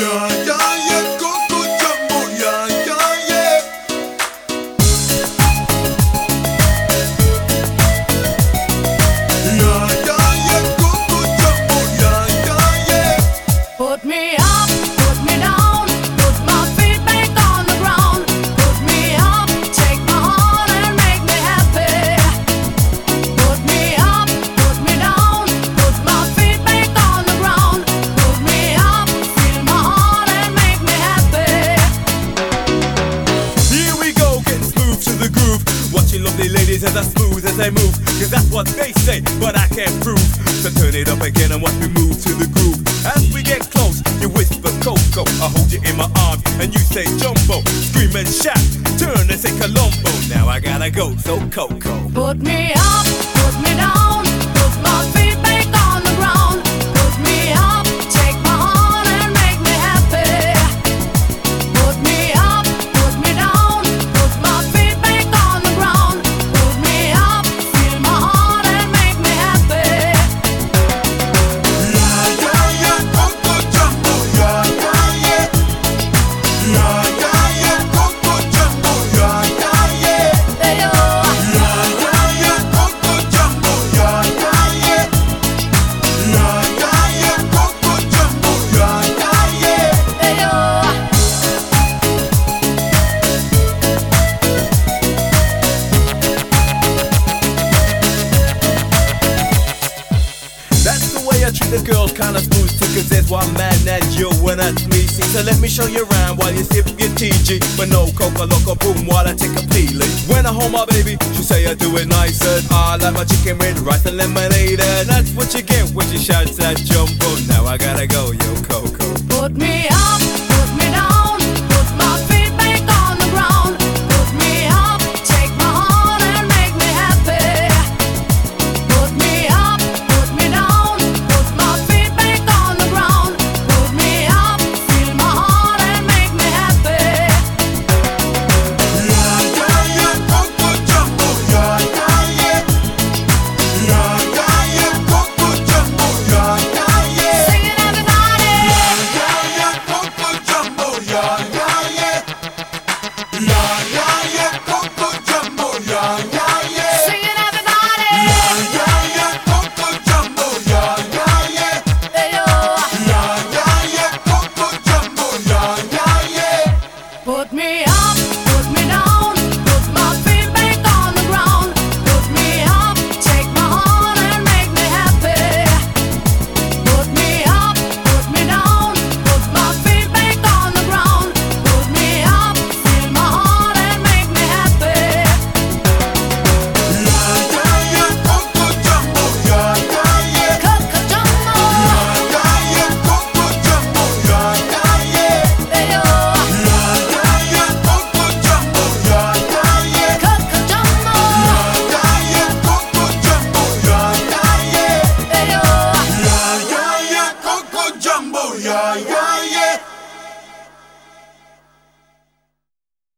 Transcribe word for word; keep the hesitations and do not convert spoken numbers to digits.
Yeah, yeah, yeah, Coco Jumbo, yeah, yeah, yeah. Yeah, yeah, yeah, Coco Jumbo, yeah, yeah, yeah. Put me up, put me down, put my feet back on the ground. Put me up, take my heart and make me happy. Put me up, put me down, put my feet back on the ground. Put me up, feel my heart and make me happy. Here we go, getting smooth to the groove. Watching lovely ladies as I smooth as they move. Cause that's what they say, but I can't prove. So turn it up again and watch me move to the groove. As we get close, you whisper Coco, I hold you in my arms and you say Jumbo. Scream and shout, turn and say Colombo. Now I gotta go, so Coco. Put me up, put me down, put my feet back on the ground. Put me up, take my heart and make me happy. Put me up, put me down, put my feet back on the ground. Put me up, feel my heart and make me happy. Yeah, yeah, yeah, Coco Jumbo, yeah, yeah, yeah. Yeah, yeah, yeah, Coco Jumbo, yeah, yeah, yeah. Hey, oh. Yeah, yeah, yeah, Coco Jumbo, yeah, yeah, yeah. Yeah, yeah, yeah, Coco Jumbo, yeah, yeah, yeah. Hey, oh. That's the way I treat the girls, kinda smooth too. Cause there's one man that you and that's me. See, so let me show you around while you sip your T G. But no Coca Loco boom while I take a peeling. When I hold my baby, she say I do it nice. And I like my chicken with rice and lemonade. And that's what you get when she shouts at Jumbo. Now I gotta go, yo.